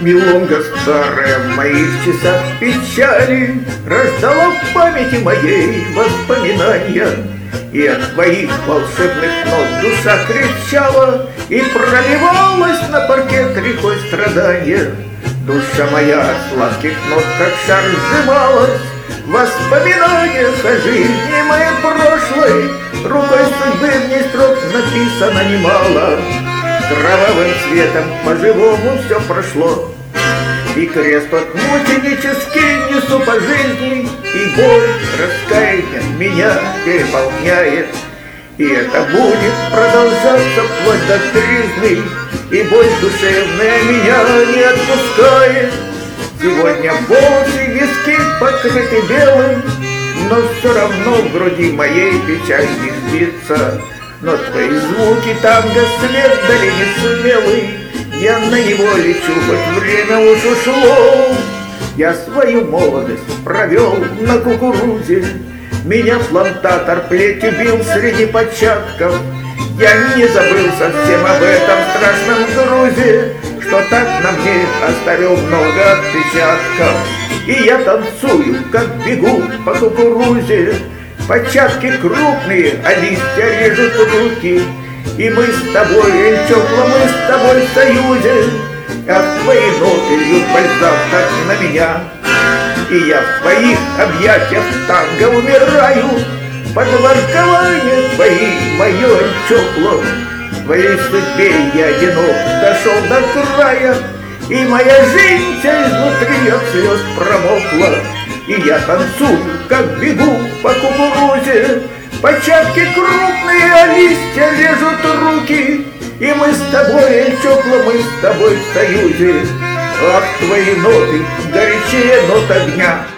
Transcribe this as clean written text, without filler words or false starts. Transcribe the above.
Милонга старая в моих часах печали рождала в памяти моей воспоминания. И от твоих волшебных нот душа кричала, и проливалась на паркет рекой страдания. Душа моя от сладких нот, как шар, сжималась в воспоминаниях о жизни моей прошлой. Рукой судьбы в ней строк написано немало. Кровавым цветом по-живому все прошло. И крест от мученический несу по жизни, и боль раскаяния меня переполняет. И это будет продолжаться вплоть до тризны, и боль душевная меня не отпускает. Сегодня волосы виски покрыты белым, но все равно в груди моей печаль не сбится. Но твои звуки танго след дали несмелый. Я на него лечу, хоть время уж ушло. Я свою молодость провел на кукурузе. Меня плантатор плетью бил среди початков. Я не забыл совсем об этом страшном грузе, что так на мне оставил много отпечатков. И я танцую, как бегу по кукурузе. Початки крупные, а листья режут руки. И мы с тобой, Эльчокла, мы с тобой в союзе. А твои ноты льют бальзам так на меня. И я в твоих объятиях танго умираю. Под воркование твои, мое Эльчокло. В твоей судьбе я одинок дошел до края. И моя жизнь вся изнутри от слез промокла. И я танцую, как бегу по кукурузе. Початки крупные, а листья режут руки. И мы с тобой, Эльчокла, мы с тобой в союзе. Ах, твои ноты горячее нот огня.